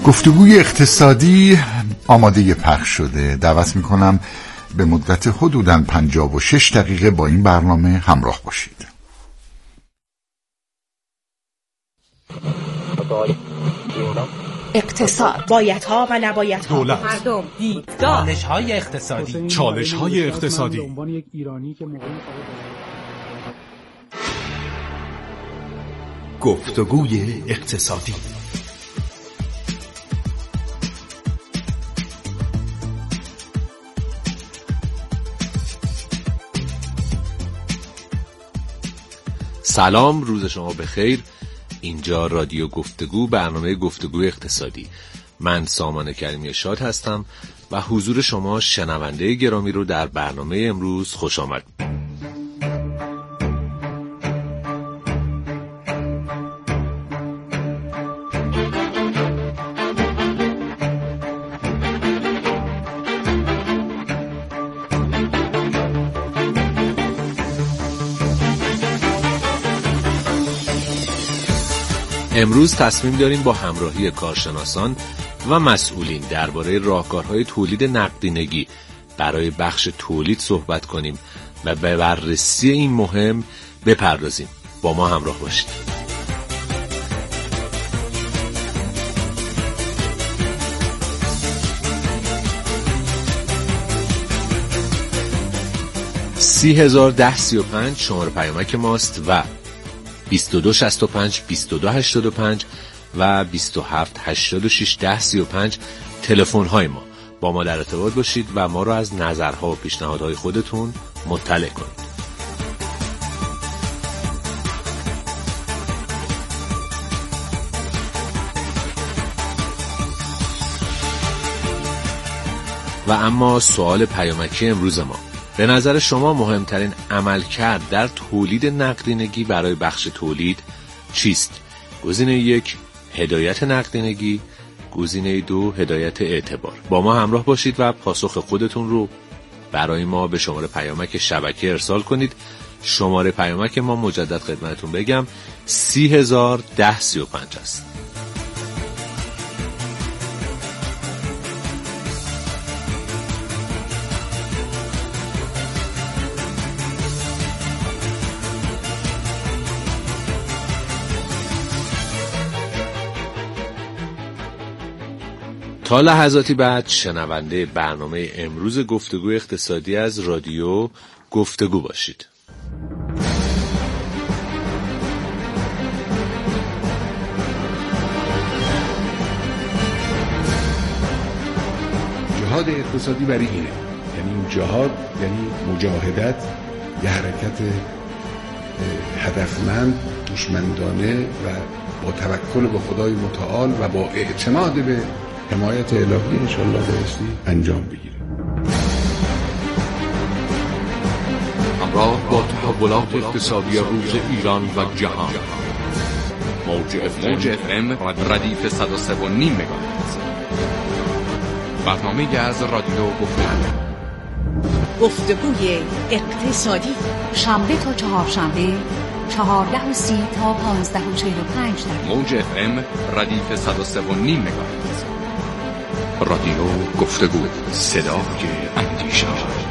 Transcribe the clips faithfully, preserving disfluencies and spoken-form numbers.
گفتگوی اقتصادی آماده پخش شده. دعوت میکنم به مدت حدوداً پنجاه و شش دقیقه با این برنامه همراه باشید. اقتصاد، بایدها و نبایدها، دولت، مردم، دیدگاه، چالش‌های اقتصادی، چالش‌های اقتصادی. گفتگوی اقتصادی. سلام، روز شما بخیر. اینجا رادیو گفتگو، برنامه گفتگوی اقتصادی. من سامان کریمی شاد هستم و حضور شما شنونده گرامی رو در برنامه امروز خوش آمد. امروز تصمیم داریم با همراهی کارشناسان و مسئولین درباره راهکارهای تولید نقدینگی برای بخش تولید صحبت کنیم و به بررسی این مهم بپردازیم. با ما همراه باشید. سی هزار ده سی و پنج شماره پیامک ماست و بیست و دو شصت و پنج بیست و دو هشتاد و پنج و بیست و هفت هشتاد و شش ده سی و پنج تلفن های ما. با ما در ارتباط باشید و ما را از نظرها و پیشنهادهای خودتون مطلع کنید. و اما سوال پیامکی امروز ما: به نظر شما مهمترین عملکرد در تولید نقدینگی برای بخش تولید چیست؟ گزینه یک هدایت نقدینگی، گزینه دو هدایت اعتبار. با ما همراه باشید و پاسخ خودتون رو برای ما به شماره پیامک شبکه ارسال کنید. شماره پیامک ما مجدد خدمتتون بگم سی هزار ده سی و پنج است. تا لحظاتی بعد شنونده برنامه امروز گفتگو اقتصادی از رادیو گفتگو باشید. جهاد اقتصادی برای اینه، یعنی جهاد یعنی مجاهدت، یه حرکت هدفمند، هوشمندانه و با توکل به خدای متعال و با اعتماد به حمایت الهی انشالله بایستی انجام بگیره. همراه با تحولات اقتصادی روز ایران و جهان، موج اف ام ردیف صد و سه و نیم مگاهرتز، برنامه از رادیو گفتگو. گفتگوی اقتصادی، شنبه تا چهارشنبه چهارده و سی تا پانزده و چهل و پنج دقیقه. موج اف ام ردیف صد و سه و نیم مگاهرتز. رادیو گفتگو، صدای اندیشه.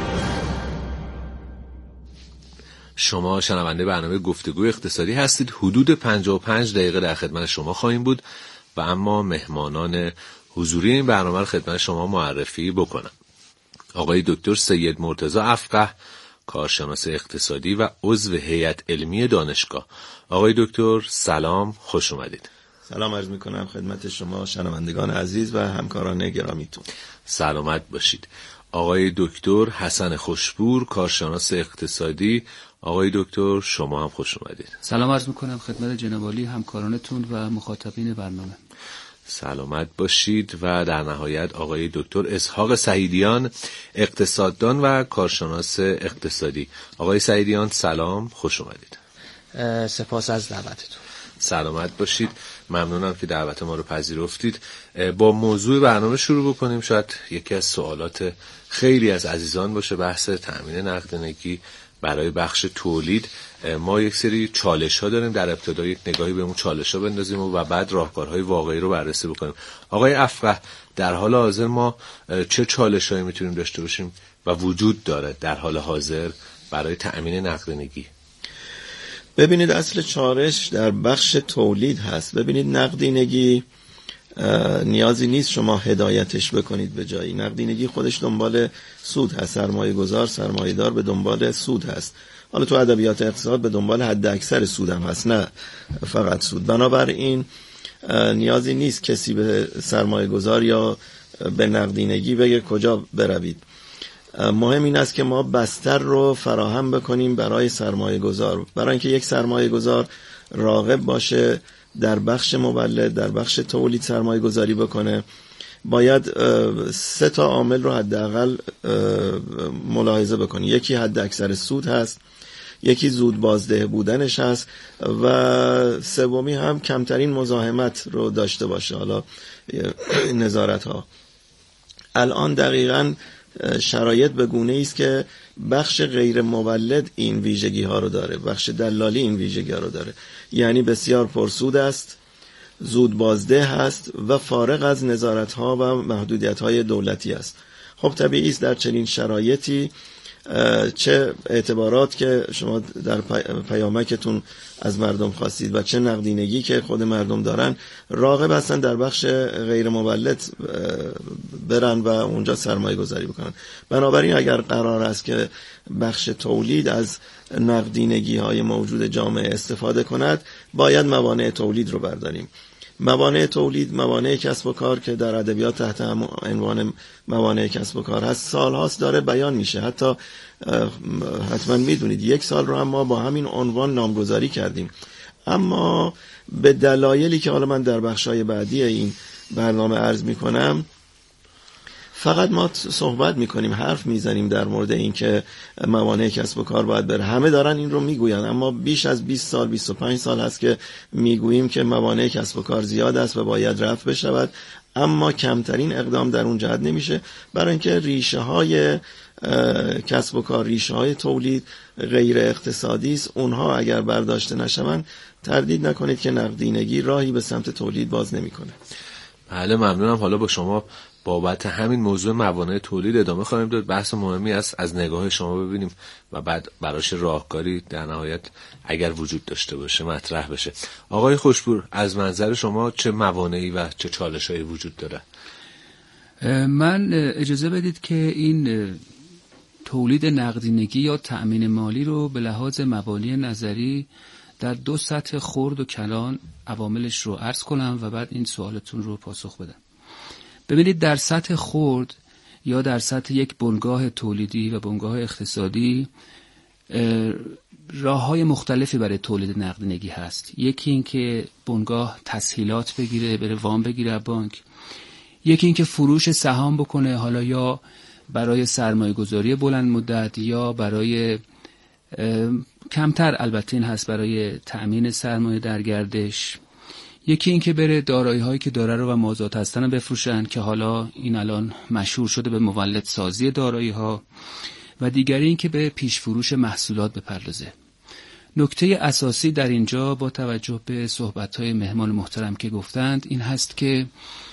شما شنونده برنامه گفتگو اقتصادی هستید. حدود پنجاه و پنج دقیقه در خدمت شما خواهیم بود و اما مهمانان حضوری این برنامه رو خدمت شما معرفی بکنم. آقای دکتر سید مرتضی افقه، کارشناس اقتصادی و عضو هیئت علمی دانشگاه. آقای دکتر سلام، خوش اومدید. سلام عرض میکنم خدمت شما شنوندگان عزیز و همکاران گرامیتون. سلامت باشید. آقای دکتر حسن خوشپور، کارشناس اقتصادی. آقای دکتر شما هم خوش اومدید. سلام عرض میکنم خدمت جناب عالی، همکارانتون و مخاطبین برنامه. سلامت باشید. و در نهایت آقای دکتر اسحاق سعیدیان، اقتصاددان و کارشناس اقتصادی. آقای سعیدیان سلام، خوش اومدید. سپاس از دعوتتون. سلامت باشید. ممنونم که دعوت ما رو پذیرفتید. با موضوع برنامه شروع بکنیم. شاید یکی از سوالات خیلی از عزیزان باشه بحث تأمین نقدینگی برای بخش تولید ما یک سری چالش ها داریم. در ابتدا یک نگاهی به اون چالش ها بندازیم و بعد راهکارهای واقعی رو بررسی بکنیم. آقای افقه، در حال حاضر ما چه چالش هایی میتونیم داشته باشیم و وجود داره در حال حاضر برای تأمین نقدینگی؟ ببینید، اصل چالش در بخش تولید هست. ببینید، نقدینگی نیازی نیست شما هدایتش بکنید به جایی. نقدینگی خودش دنبال سود هست. سرمایه گذار، سرمایه دار به دنبال سود هست. حالا تو ادبیات اقتصاد به دنبال حد اکثر سود هم هست، نه فقط سود. بنابراین نیازی نیست کسی به سرمایه گذار یا به نقدینگی بگه کجا بروید. مهم این است که ما بستر رو فراهم بکنیم برای سرمایه گذار، برای اینکه یک سرمایه گذار راغب باشه در بخش مولد، در بخش تولید سرمایه گذاری بکنه. باید سه تا عامل رو حداقل ملاحظه بکنی. یکی حد اکثر سود هست، یکی زود بازده بودنش هست و سومی هم کمترین مزاحمت رو داشته باشه. حالا نظارت ها الان دقیقاً شرایط به گونه است که بخش غیر مولد این ویژگی ها رو داره، بخش دلالی این ویژگی ها رو داره. یعنی بسیار پرسود است، زود بازده هست و فارغ از نظارت ها و محدودیت های دولتی است. خب طبیعی است در چنین شرایطی چه اعتبارات که شما در پیامکتون از مردم خواستید و چه نقدینگی که خود مردم دارن، راغب هستن در بخش غیر مولد برن و اونجا سرمایه گذاری بکنن. بنابراین اگر قرار است که بخش تولید از نقدینگی های موجود جامعه استفاده کند، باید موانع تولید رو برداریم. موانع تولید، موانع کسب و کار که در ادبیات تحت عنوان موانع کسب و کار هست، سالهاست داره بیان میشه. حتی حتما میدونید یک سال رو هم ما با همین عنوان نامگذاری کردیم، اما به دلایلی که حالا من در بخشای بعدی این برنامه عرض میکنم، فقط ما صحبت میکنیم، حرف میزنیم در مورد این که موانع کسب و کار باید بره. همه دارن این رو میگوین، اما بیش از بیست سال، بیست و پنج سال هست که میگوییم که موانع کسب و کار زیاد است و باید رفع بشود، اما کمترین اقدام در اون جهت نمیشه، برای اینکه ریشه های کسب و کار، ریشه های تولید غیر اقتصادی است. اونها اگر برداشته نشوند، تردید نکنید که نقدینگی راهی به سمت تولید باز نمیکنه. بله، ممنونم. حالا با شما بابت همین موضوع موانع تولید ادامه خواهیم داد. بحث مهمی است، از نگاه شما ببینیم و بعد براش راهکاری در نهایت اگر وجود داشته باشه مطرح بشه. آقای خوشپور، از منظر شما چه موانعی و چه چالش‌هایی وجود داره؟ من اجازه بدید که این تولید نقدینگی یا تأمین مالی رو به لحاظ مبانی نظری در دو سطح خرد و کلان عواملش رو عرض کنم و بعد این سوالتون رو پاسخ بدم. ببینید، در سطح خرد یا در سطح یک بنگاه تولیدی و بنگاه اقتصادی راه‌های مختلفی برای تولید نقدینگی هست. یکی این که بنگاه تسهیلات بگیره، بره وام بگیره از بانک. یکی این که فروش سهام بکنه، حالا یا برای سرمایه گذاری بلند مدت یا برای کمتر، البته این هست برای تأمین سرمایه در گردش. یکی این که بره دارایی هایی که داره رو و مازاد هستن رو بفروشن که حالا این الان مشهور شده به مولد سازی دارایی ها، و دیگری این که به پیش فروش محصولات بپردازه. نکته اساسی در اینجا با توجه به صحبت های مهمان محترم که گفتند این هست که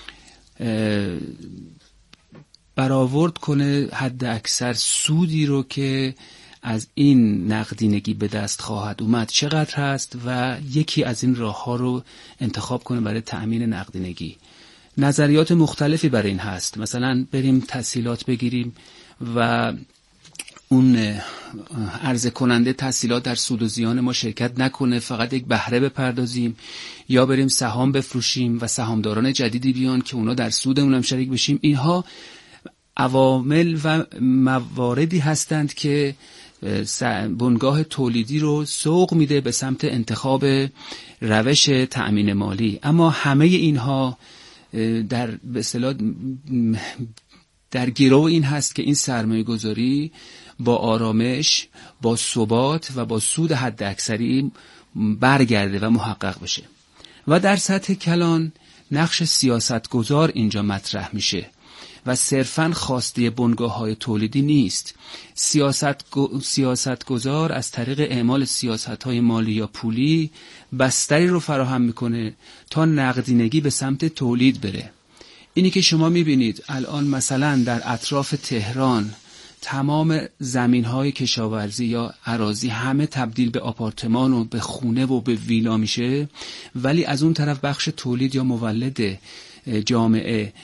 برآورد کنه حد اکثر سودی رو که از این نقدینگی به دست خواهد اومد چقدر هست و یکی از این راه ها رو انتخاب کنه برای تأمین نقدینگی. نظریات مختلفی برای این هست. مثلا بریم تسهیلات بگیریم و اون عرضه کننده تسهیلات در سود و زیان ما شرکت نکنه، فقط یک بهره بپردازیم، یا بریم سهام بفروشیم و سهامداران جدیدی بیان که اونا در سودمون هم شریک بشیم. اینها عوامل و مواردی هستند که بنگاه تولیدی رو سوق میده به سمت انتخاب روش تأمین مالی. اما همه اینها در به اصطلاح در گرو این هست که این سرمایه گذاری با آرامش، با ثبات و با سود حد اکثری برگرده و محقق بشه. و در سطح کلان نقش سیاستگزار اینجا مطرح میشه و صرفاً خواسته بنگاه‌های تولیدی نیست. سیاست سیاستگزار از طریق اعمال سیاست‌های مالی یا پولی بستری رو فراهم میکنه تا نقدینگی به سمت تولید بره. اینی که شما میبینید الان مثلا در اطراف تهران تمام زمین‌های کشاورزی یا اراضی همه تبدیل به آپارتمان و به خونه و به ویلا میشه، ولی از اون طرف بخش تولید یا مولد جامعه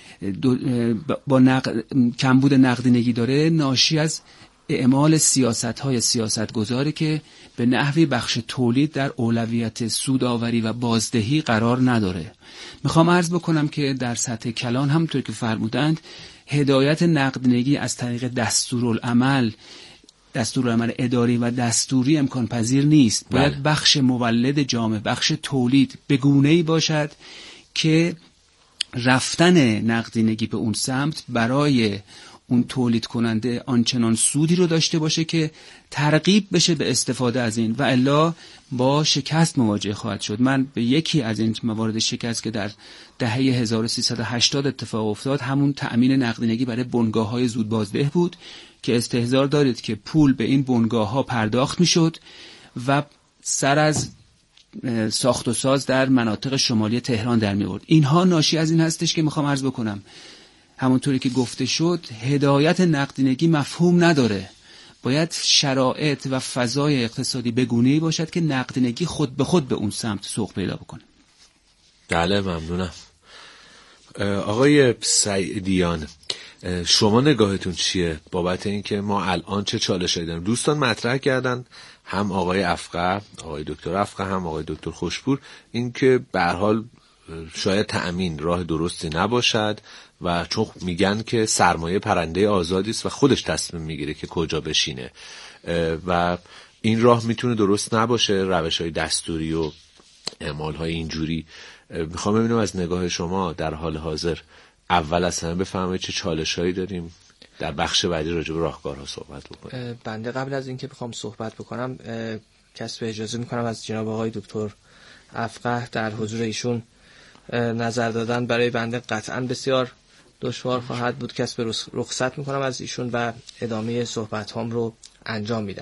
با نقد، کمبود نقدینگی داره، ناشی از اعمال سیاست‌های سیاستگزاری که به نحوی بخش تولید در اولویت سودآوری و بازدهی قرار نداره. میخوام عرض بکنم که در سطح کلان همونطور که فرمودند هدایت نقدینگی از طریق دستورالعمل دستورالعمل اداری و دستوری امکان پذیر نیست. باید بله. بخش مولد جامعه، بخش تولید به گونه‌ای باشد که رفتن نقدینگی به اون سمت برای اون تولید کننده آنچنان سودی رو داشته باشه که ترغیب بشه به استفاده از این، و الا با شکست مواجه خواهد شد. من به یکی از این موارد شکست که در دهه هزار و سیصد و هشتاد اتفاق افتاد، همون تأمین نقدینگی برای بنگاه‌های زود بازده بود که استحضار دارید که پول به این بنگاه‌ها پرداخت می‌شد و سر از ساخت و ساز در مناطق شمالی تهران در می‌آورد. اینها ناشی از این هستش که می‌خوام عرض بکنم همونطوری که گفته شد هدایت نقدینگی مفهوم نداره. باید شرایط و فضای اقتصادی بگونه‌ای باشد که نقدینگی خود به خود به اون سمت سوق پیدا بکنه. بله ممنونم. آقای سعیدیان، شما نگاهتون چیه بابت اینکه ما الان چه چالشایی داریم؟ دوستان مطرح کردن، هم آقای افقه، آقای دکتر افقه، هم آقای دکتر خوشپور، اینکه به هر حال شاید تأمین راه درستی نباشد و چون میگن که سرمایه پرنده آزادی است و خودش تصمیم میگیره که کجا بشینه و این راه میتونه درست نباشه، روش‌های دستوری و اعمال‌های اینجوری. میخوام ببینم از نگاه شما در حال حاضر اول از همه بفهمید چه چالش‌هایی داریم، در بخش بعدی راجع به راهکارها صحبت بکنیم. بنده قبل از اینکه بخوام صحبت بکنم کسب اجازه میکنم از جناب آقای دکتر افقه در حضور ایشون نظر دادن برای بنده قطعاً بسیار دشوار خواهد بود. کسب رخصت میکنم از ایشون و ادامه صحبت هم رو انجام میدم.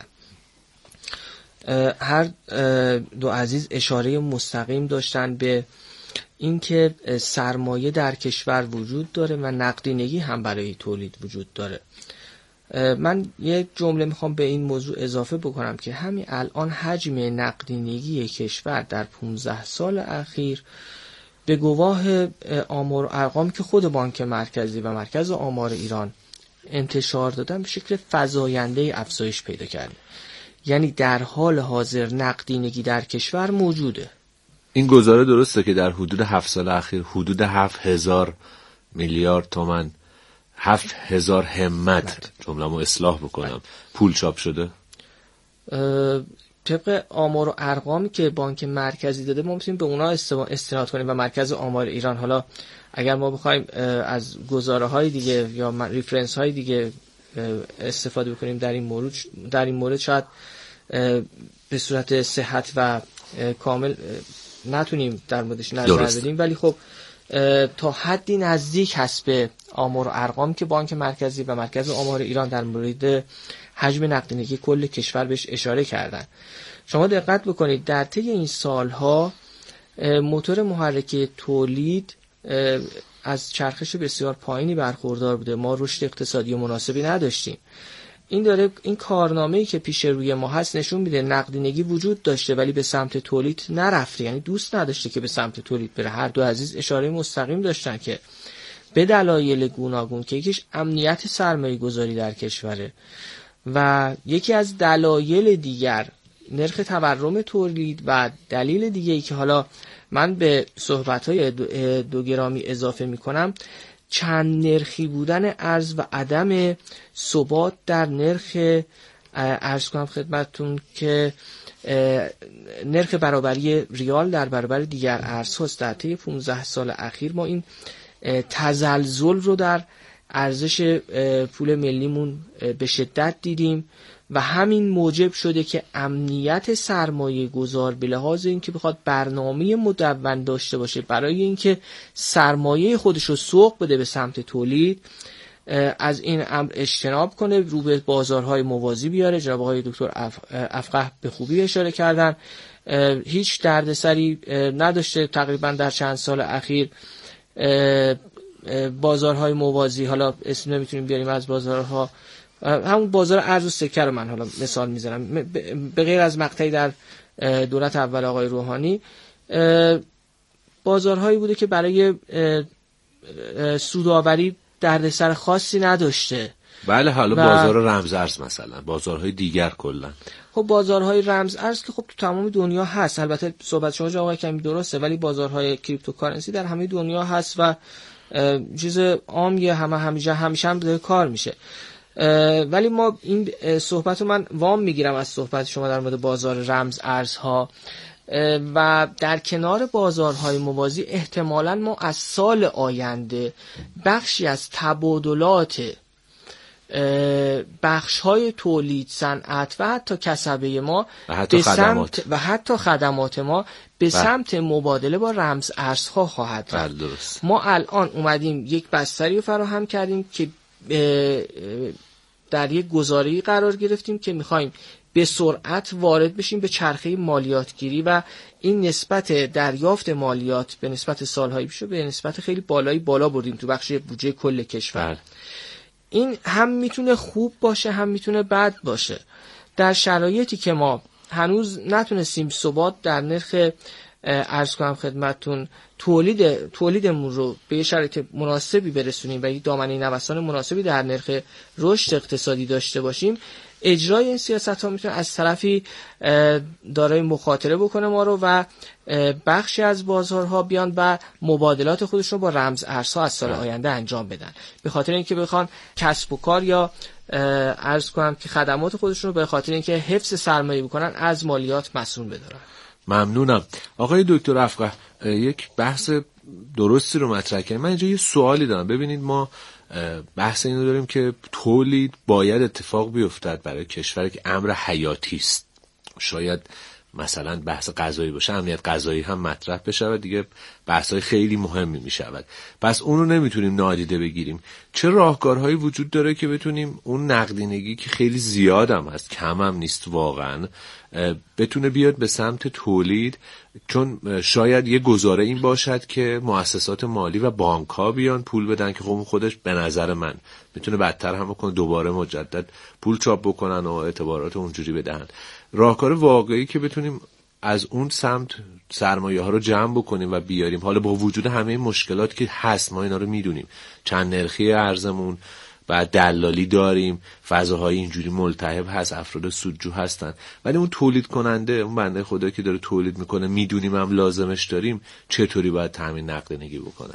هر دو عزیز اشاره مستقیم داشتن به اینکه سرمایه در کشور وجود داره و نقدینگی هم برای تولید وجود داره. من یک جمله میخوام به این موضوع اضافه بکنم که همین الان حجم نقدینگی کشور در پانزده سال اخیر به گواه آمار و ارقام که خود بانک مرکزی و مرکز آمار ایران انتشار دادن به شکل فزاینده افزایش پیدا کرده. یعنی در حال حاضر نقدینگی در کشور موجوده. این گزاره درسته که در حدود هفت سال اخیر حدود هفت هزار میلیارد تومان، هفت هزار همت، جمله‌مو اصلاح بکنم، پول چاپ شده؟ طبق آمار و ارقامی که بانک مرکزی داده ما میتونیم به اونا استناد کنیم و مرکز آمار ایران. حالا اگر ما بخوایم از گزاره های دیگه یا ریفرنس های دیگه استفاده بکنیم در این مورد در این مورد شاید به صورت صحت و کامل نتونیم در موردش نظر بدیم، ولی خب تا حدی نزدیک هست به آمار و ارقام که بانک مرکزی و مرکز آمار ایران در مورد حجم نقدینگی کل کشور بهش اشاره کردن. شما دقت بکنید در طی این سالها موتور محرک تولید از چرخش بسیار پایینی برخوردار بوده. ما رشد اقتصادی مناسبی نداشتیم. این داره این کارنامه‌ای که پیش روی ما هست نشون میده نقدینگی وجود داشته ولی به سمت تولید نرفته، یعنی دوست نداشته که به سمت تولید بره. هر دو عزیز اشاره مستقیم داشتن که به دلایل گوناگون که یکیش امنیت سرمایه گذاری در کشوره و یکی از دلایل دیگر نرخ تورم تولید و دلیل دیگه‌ای که حالا من به صحبت‌های دو, دو گرامی اضافه می‌کنم چند نرخی بودن ارز و عدم ثبات در نرخ ارز کنم خدمتتون که نرخ برابری ریال در برابر دیگر ارزهاست. در طی پانزده سال اخیر ما این تزلزل رو در ارزش پول ملیمون به شدت دیدیم و همین موجب شده که امنیت سرمایه گذار به لحاظ اینکه بخواد برنامه مدون داشته باشه برای اینکه سرمایه خودش رو سوق بده به سمت تولید از این امر اجتناب کنه، رو به بازارهای موازی بیاره. جناب آقای دکتر افقه به خوبی اشاره کردن. هیچ دردسری نداشته تقریبا در چند سال اخیر بازارهای موازی. حالا اسم نمیتونیم بیاریم از بازارها، همون بازار ارز و سکه رو من حالا مثال میزنم، به غیر از مقطعی در دولت اول آقای روحانی بازارهایی بوده که برای سودآوری دردسر خاصی نداشته. بله، حالا و... بازار رمز ارز مثلا، بازارهای دیگر کلا. خب بازارهای رمز ارز که خب تو تمام دنیا هست، البته صحبت شما جناب آقای کمی درسته، ولی بازارهای کریپتوکارنسی در همه دنیا هست و چیز عامیه، همه همیشه همیشه هم داره کار میشه. ولی ما این صحبت رو من وام میگیرم از صحبت شما در مورد بازار رمز ارزها و در کنار بازارهای موازی احتمالاً ما از سال آینده بخشی از تبادلات بخش‌های تولید، صنعت و حتی کسبه ما و حتی به خدمات سمت و حتی خدمات ما به سمت مبادله با رمز ارزها خواهد رفت. ما الان اومدیم یک بستری رو فراهم کردیم که در یک گزاره‌ای قرار گرفتیم که می‌خوایم به سرعت وارد بشیم به چرخه مالیاتگیری و این نسبت دریافت مالیات به نسبت سالهای پیش به نسبت خیلی بالایی بالا بردیم تو بخش بودجه کل کشور. بله. این هم میتونه خوب باشه هم میتونه بد باشه. در شرایطی که ما هنوز نتونستیم ثبات در نرخ عرض کنم خدمتتون تولید تولیدمون رو به شرایط مناسبی برسونیم و یک دامنه نوسان مناسبی در نرخ رشد اقتصادی داشته باشیم، اجرای این سیاست ها میتونه از طرفی دارای مخاطره بکنه ما رو و بخشی از بازارها بیان و مبادلات خودشون با رمز ارزها از سال آینده انجام بدن، به خاطر اینکه بخوان کسب و کار یا عرض کنم که خدمات خودشون رو به خاطر اینکه حفظ سرمایه بکنن از مالیات مسئول بدارن. ممنونم. آقای دکتر افقه، یک بحث درستی رو مطرح کردیم. من اینجا یه سوالی دارم. ببینید، ما بحث اینو داریم که تولید باید اتفاق بیفتد برای کشور که امر حیاتی است. شاید مثلا بحث غذایی باشه، امنیت غذایی هم مطرح بشه و دیگه بحث‌های خیلی مهمی میشود. پس اون رو نمیتونیم نادیده بگیریم. چه راهکارهایی وجود داره که بتونیم اون نقدینگی که خیلی زیاد هم هست، کم هم نیست واقعا، بتونه بیاد به سمت تولید؟ چون شاید یه گزاره این باشد که مؤسسات مالی و بانک‌ها بیان پول بدن که خب خودش به نظر من میتونه بدتر هم بکنه، دوباره مجدد پول چاپ بکنن و اعتبارات اونجوری بدن. راهکار واقعی که بتونیم از اون سمت سرمایه ها رو جمع بکنیم و بیاریم، حالا با وجود همه مشکلات که هست، ما اینا رو میدونیم، چند نرخی ارزمون و دلالی داریم، فضاهای اینجوری ملتهب هست، افراد سودجو هستن، ولی اون تولید کننده، اون بنده خدا که داره تولید میکنه، میدونیم هم لازمش داریم، چطوری باید تامین نقدینگی بکنه؟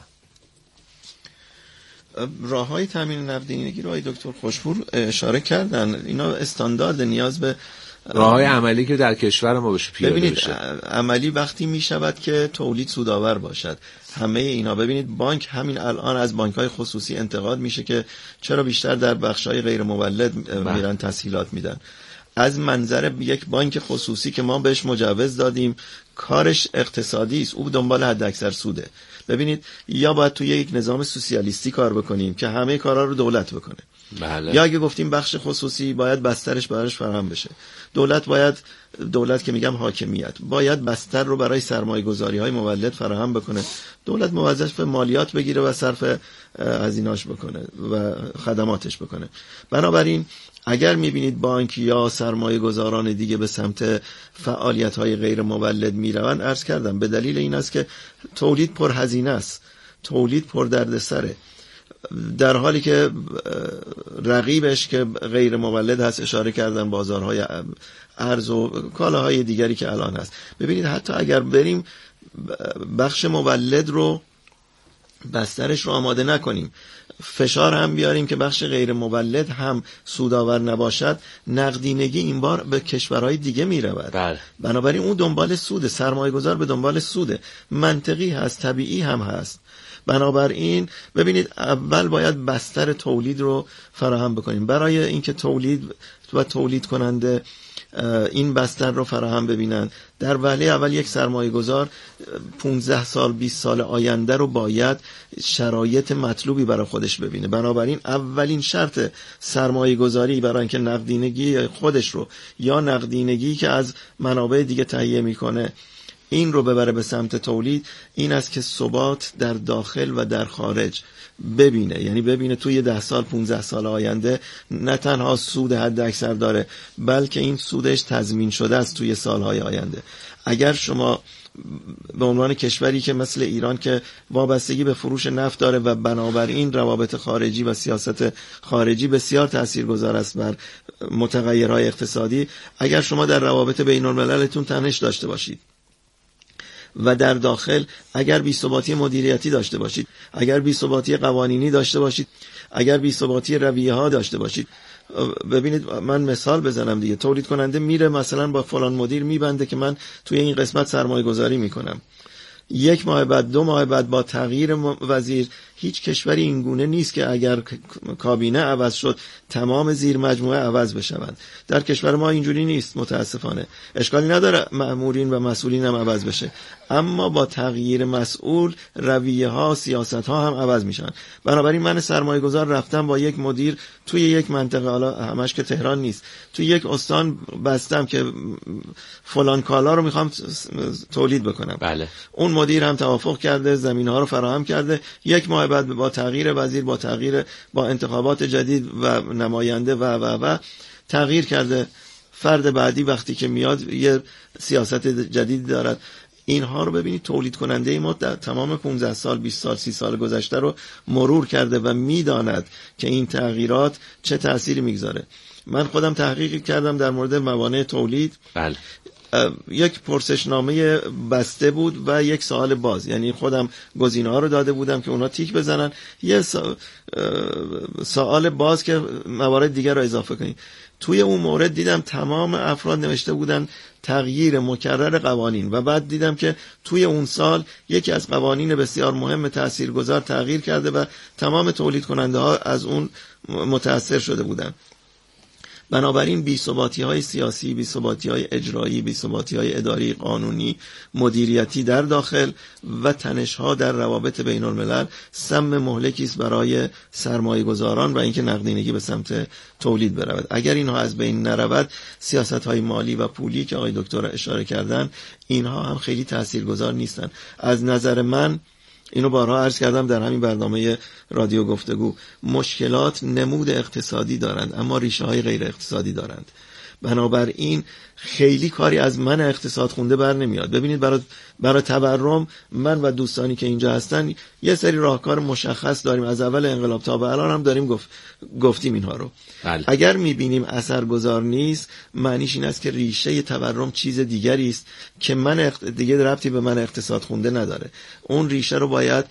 راههای تامین نقدینگی رو آقای دکتر خوشپور اشاره کردن. اینا استاندارد، نیاز به راههای عملی که در کشور ما بشه پیاده ببینید بشه. عملی وقتی می شود که تولید سودآور باشد. همه اینا، ببینید بانک همین الان از بانک‌های خصوصی انتقاد میشه که چرا بیشتر در بخش‌های غیر مولد میرن تسهیلات میدن. از منظر یک بانک خصوصی که ما بهش مجوز دادیم، کارش اقتصادی است، او دنبال حد اکثر سوده. ببینید، یا باید توی یک نظام سوسیالیستی کار بکنیم که همه کارا رو دولت بکنه، بله. یا اگه گفتیم بخش خصوصی، باید بسترش براش فراهم بشه. دولت باید دولت که میگم حاکمیت باید بستر رو برای سرمایه گذاری های مولد فراهم بکنه. دولت موظف مالیات بگیره و صرف هزینه‌اش بکنه و خدماتش بکنه. بنابراین اگر میبینید بانک یا سرمایه گذاران دیگه به سمت فعالیت های غیر مولد میروند، عرض کردم به دلیل این است که تولید پر هزینه است، تولید پر دردسره، در حالی که رقیبش که غیر مولد هست، اشاره کردن بازارهای ارز و کالاهای دیگری که الان هست. ببینید حتی اگر بریم بخش مولد رو بسترش رو آماده نکنیم، فشار هم بیاریم که بخش غیر مولد هم سودآور نباشد، نقدینگی این بار به کشورهای دیگه می رود. بله. بنابراین اون دنبال سوده، سرمایه گذار به دنبال سوده، منطقی هست، طبیعی هم هست. بنابراین ببینید اول باید بستر تولید رو فراهم بکنیم برای اینکه تولید و تولید کننده این بستر رو فراهم ببینن. در وهله اول یک سرمایه گذار پانزده سال بیست سال آینده رو باید شرایط مطلوبی برای خودش ببینه. بنابراین اولین شرط سرمایه گذاری برای اینکه نقدینگی خودش رو یا نقدینگی که از منابع دیگه تهیه میکنه این رو ببره به سمت تولید، این است که ثبات در داخل و در خارج ببینه. یعنی ببینه توی ده سال پانزده سال آینده نه تنها سود حد اکثر داره، بلکه این سودش تضمین شده است توی سالهای آینده. اگر شما به عنوان کشوری که مثل ایران که وابستگی به فروش نفت داره و بنابراین روابط خارجی و سیاست خارجی بسیار تاثیرگذار است بر متغیرهای اقتصادی، اگر شما در روابط بین المللتون تنش داشته باشید و در داخل اگر بی‌ثباتی مدیریتی داشته باشید، اگر بی‌ثباتی قوانینی داشته باشید، اگر بی‌ثباتی رویه ها داشته باشید، ببینید من مثال بزنم دیگه، تولید کننده میره مثلا با فلان مدیر میبنده که من توی این قسمت سرمایه گذاری میکنم، یک ماه بعد دو ماه بعد با تغییر وزیر، هیچ کشوری این گونه نیست که اگر کابینه عوض شد تمام زیر مجموعه عوض بشوند. در کشور ما اینجوری نیست متاسفانه. اشکالی نداره مأمورین و مسئولین هم عوض بشه، اما با تغییر مسئول رویه ها سیاست ها هم عوض میشن. بنابراین من سرمایه گذار رفتم با یک مدیر توی یک منطقه، حالا همش که تهران نیست، توی یک استان بستم که فلان کالا رو میخوام تولید بکنم. بله. اون مدیر هم توافق کرده، زمین ها رو فراهم کرده. یک ماه بعد با تغییر وزیر، با تغییر با انتخابات جدید و نماینده و و و تغییر کرده. فرد بعدی وقتی که میاد یه سیاست جدید دارد. اینها رو ببینید تولید کننده ما در تمام پانزده سال بیست سال سی سال گذشته رو مرور کرده و میداند که این تغییرات چه تأثیری میگذاره. من خودم تحقیق کردم در مورد موانع تولید. بله. یک پرسشنامه بسته بود و یک سوال باز، یعنی خودم گزینه‌ها رو داده بودم که اونا تیک بزنن، یه سوال باز که موارد دیگر رو اضافه کنید. توی اون مورد دیدم تمام افراد نوشته بودن تغییر مکرر قوانین و بعد دیدم که توی اون سال یکی از قوانین بسیار مهم تاثیرگذار تغییر کرده و تمام تولید کننده ها از اون متاثر شده بودن. بنابراین بی‌ثباتی های سیاسی، بی‌ثباتی های اجرایی، بی‌ثباتی های اداری، قانونی، مدیریتی در داخل و تنش ها در روابط بین الملل سم مهلکی است برای سرمایه گذاران و اینکه نقدینگی به سمت تولید برود. اگر اینها از بین نرود، سیاست های مالی و پولی که آقای دکتر اشاره کردن اینها هم خیلی تاثیرگذار نیستن. از نظر من اینو بارها عرض کردم در همین برنامه رادیو گفتگو، مشکلات نمود اقتصادی دارند اما ریشه های غیر اقتصادی دارند. بنابراین خیلی کاری از من اقتصاد خونده بر نمیاد. ببینید برای برای تورم من و دوستانی که اینجا هستن یه سری راهکار مشخص داریم، از اول انقلاب تا به الان هم داریم گفت گفتیم اینها رو. بله. اگر میبینیم اثرگذار نیست، معنیش این است که ریشه تورم چیز دیگری است که من اقت... دیگه ربطی به من اقتصاد خونده نداره. اون ریشه رو باید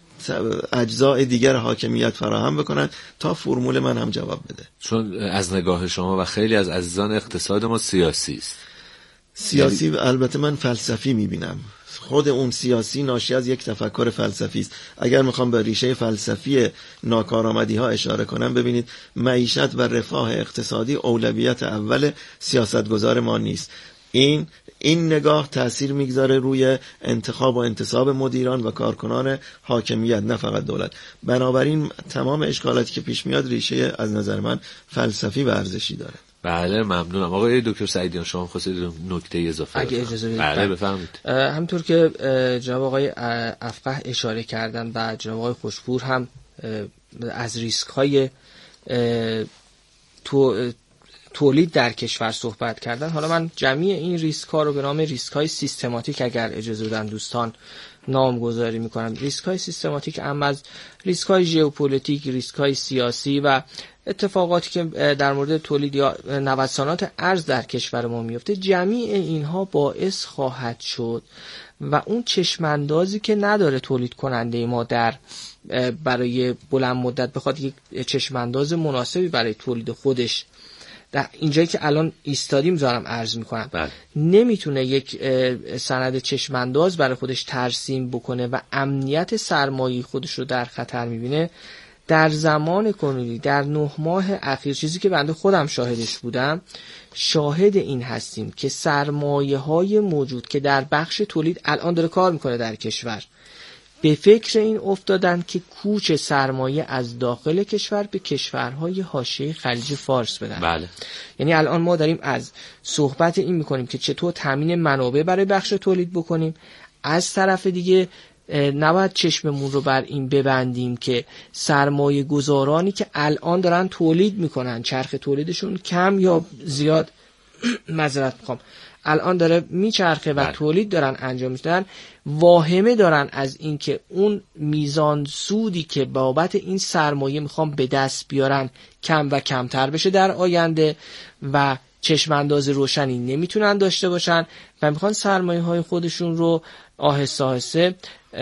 اجزاء دیگر حاکمیت فراهم بکنن تا فرمول من هم جواب بده. چون از نگاه شما و خیلی از عزیزان اقتصاد ما سیاسی است. سیاسی یعنی... البته من فلسفی میبینم. خود اون سیاسی ناشی از یک تفکر فلسفی است. اگر میخوام به ریشه فلسفی ناکارآمدی ها اشاره کنم، ببینید معیشت و رفاه اقتصادی اولویت اول سیاستگزار ما نیست. این این نگاه تأثیر میگذاره روی انتخاب و انتصاب مدیران و کارکنان حاکمیت، نه فقط دولت. بنابراین تمام اشکالاتی که پیش میاد ریشه از نظر من فلسفی و ارزشی داره. بله ممنونم. آقای دکتر سعیدیان شما خواستید نکته اضافه اگه اجازه بدید. بله بفرمایید. همونطور که جناب آقای افقه اشاره کردن و جناب آقای خوشپور هم از ریسک های تو تولید در کشور صحبت کردن، حالا من جمعی این ریسک ها رو به نام ریسک های سیستماتیک اگر اجازه بدن دوستان نامگذاری میکنم. ریسک های سیستماتیک هم از ریسک های ژئوپلیتیک، ریسک های سیاسی و اتفاقاتی که در مورد تولید یا نوسانات ارز در کشور ما میفته، جمعی اینها باعث خواهد شد و اون چشماندازی که نداره تولید کننده ما در برای بلند مدت بخواد یک چشمانداز مناسبی برای تولید خودش در اینجایی که الان ایستادیم دارم عرض میکنم بله. نمیتونه یک سند چشمانداز برای خودش ترسیم بکنه و امنیت سرمایه خودش رو در خطر میبینه، در زمان کنونی در نه ماه اخیر، چیزی که بنده خودم شاهدش بودم، شاهد این هستیم که سرمایه های موجود که در بخش تولید الان داره کار میکنه در کشور، به فکر این افتادن که کوچ سرمایه از داخل کشور به کشورهای حاشیه خلیج فارس بدن. بله. یعنی الان ما داریم از صحبت این میکنیم که چطور تامین منابع برای بخش تولید بکنیم، از طرف دیگه نباید چشممون رو بر این ببندیم که سرمایه گذارانی که الان دارن تولید میکنن، چرخ تولیدشون کم یا زیاد معذرت میخوام الان داره میچرخه و تولید دارن انجام میدن، واهمه دارن از این که اون میزان سودی که بابت این سرمایه میخوام به دست بیارن کم و کمتر بشه در آینده و چشم انداز روشنی نمیتونن داشته باشن و میخوان سرمایه های خودشون رو آهسته آهسته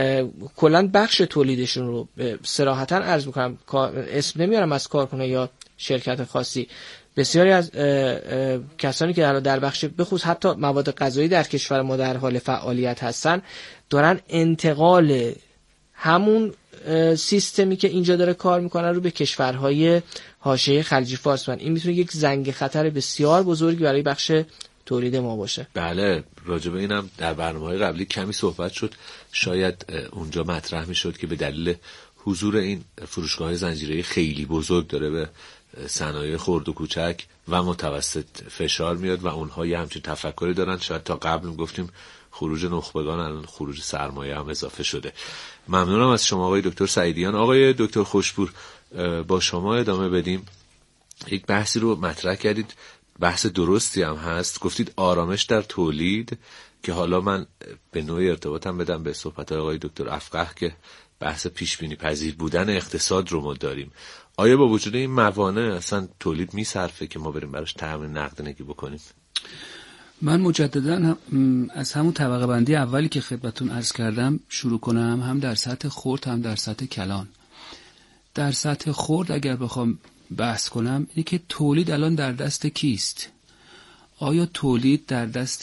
کلن بخش تولیدشون رو صراحتا عرض میکنم، اسم نمیارم از کارکنه یا شرکت خاصی، بسیاری از کسانی که در بخش بخصوص حتی مواد غذایی در کشور ما در حال فعالیت هستن، دارن انتقال همون سیستمی که اینجا داره کار میکنن رو به کشورهای حاشیه خلیج فارس بدن. این میتونه یک زنگ خطر بسیار بزرگی برای بخش تولید ما باشه. بله، راجع به اینم در برنامه‌های قبلی کمی صحبت شد. شاید اونجا مطرح میشد که به دلیل حضور این فروشگاه زنجیره‌ای خیلی بزرگ داره به صنایع خرد و کوچک و متوسط فشار میاد و اونها یه همچین تفکری دارن. شاید تا قبل گفتیم خروج نخبگان، الان خروج سرمایه هم اضافه شده. ممنونم از شما آقای دکتر سعیدیان. آقای دکتر خوشپور، با شما ادامه بدیم. یک بحثی رو مطرح کردید، بحث درستی هم هست. گفتید آرامش در تولید، که حالا من به نوعی ارتباطم بدم به صحبت آقای دکتر افقه که بحث پیش بینی پذیر بودن اقتصاد رو ما داریم. آیا با وجود این موانع اصلا تولید میصرفه که ما بریم براش تامین نقدینگی بکنیم؟ من مجددا از همون طبقه بندی اولی که خدمتتون عرض کردم شروع کنم، هم در سطح خرد هم در سطح کلان. در سطح خرد اگر بخوام بحث کنم، اینه که تولید الان در دست کیست؟ آیا تولید در دست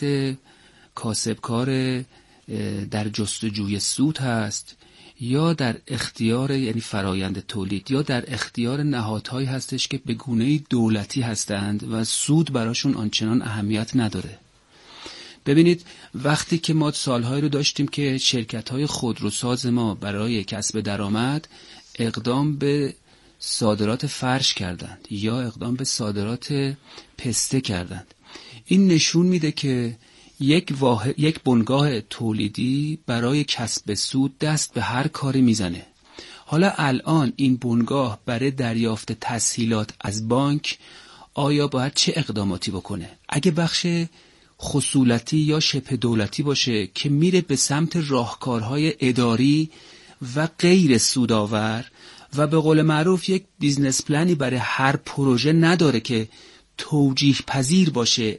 کاسبکار در جستجوی سود هست، یا در اختیار، یعنی فرایند تولید، یا در اختیار نهادهایی هستش که به گونه‌ای دولتی هستند و سود براشون آنچنان اهمیت نداره؟ ببینید، وقتی که ما سالهایی رو داشتیم که شرکت‌های خودروساز ما برای کسب درآمد اقدام به صادرات فرش کردند یا اقدام به صادرات پسته کردند، این نشون میده که یک واحد، یک بنگاه تولیدی برای کسب سود دست به هر کاری میزنه. حالا الان این بنگاه برای دریافت تسهیلات از بانک آیا باید چه اقداماتی بکنه؟ اگه بخش خصولتی یا شبه دولتی باشه که میره به سمت راهکارهای اداری و غیر سودآور و به قول معروف یک بیزنس پلانی برای هر پروژه نداره که توجیه پذیر باشه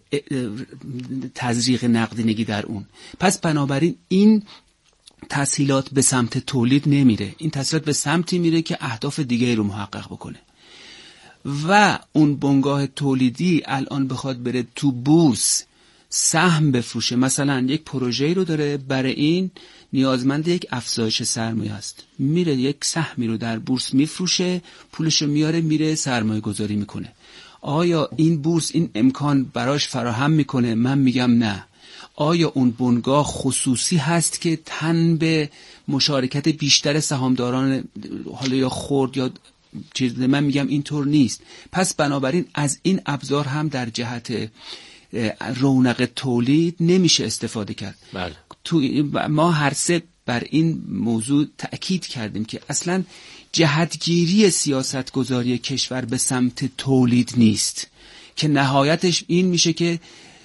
تزریق نقدینگی در اون، پس بنابراین این تسهیلات به سمت تولید نمیره، این تسهیلات به سمتی میره که اهداف دیگه رو محقق بکنه. و اون بنگاه تولیدی الان بخواد بره تو بورس سهم بفروشه، مثلا یک پروژه‌ای رو داره، برای این نیازمند یک افزایش سرمایه است، میره یک سهمی رو در بورس میفروشه، پولش رو میاره میره سرمایه گذاری میکنه. آیا این بورس این امکان براش فراهم میکنه؟ من میگم نه. آیا اون بنگاه خصوصی هست که تن به مشارکت بیشتر سهامداران حالا یا خرد یا چیز؟ من میگم اینطور نیست. پس بنابراین از این ابزار هم در جهت رونق تولید نمیشه استفاده کرد. بله. تو ما هر سه بر این موضوع تأکید کردیم که اصلا جهتگیری سیاست گذاری کشور به سمت تولید نیست که نهایتش این میشه که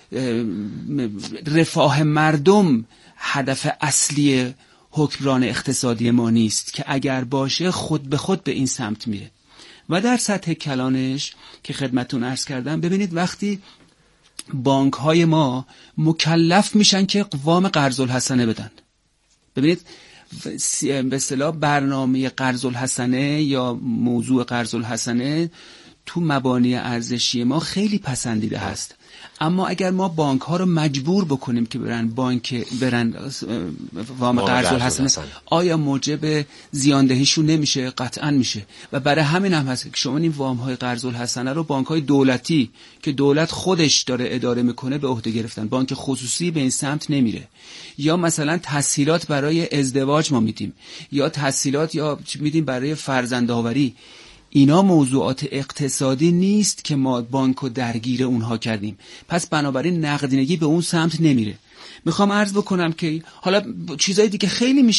رفاه مردم هدف اصلی حکمران اقتصادی ما نیست، که اگر باشه خود به خود به این سمت میره. و در سطح کلانش که خدمتون عرض کردم، ببینید وقتی بانک های ما مکلف میشن که قوام قرض الحسنه بدن، ببینید به اصطلاح برنامه قرض الحسنه یا موضوع قرض الحسنه تو مبانی ارزشی ما خیلی پسندیده هست، اما اگر ما بانک ها رو مجبور بکنیم که برن بانک برن وام قرض الحسنه، آیا موجب زیاندهیشون نمیشه؟ قطعا میشه. و برای همین هم هست که شما این وام های قرض الحسنه رو بانک های دولتی که دولت خودش داره اداره میکنه به عهده گرفتن. بانک خصوصی به این سمت نمیره. یا مثلا تسهیلات برای ازدواج ما میدیم، یا تسهیلات یا میدیم برای فرزندآوری. اینا موضوعات اقتصادی نیست که ما بانکو درگیر اونها کردیم. پس بنابراین نقدینگی به اون سمت نمیره. میخوام عرض بکنم که حالا چیزای دیگه خیلی میشه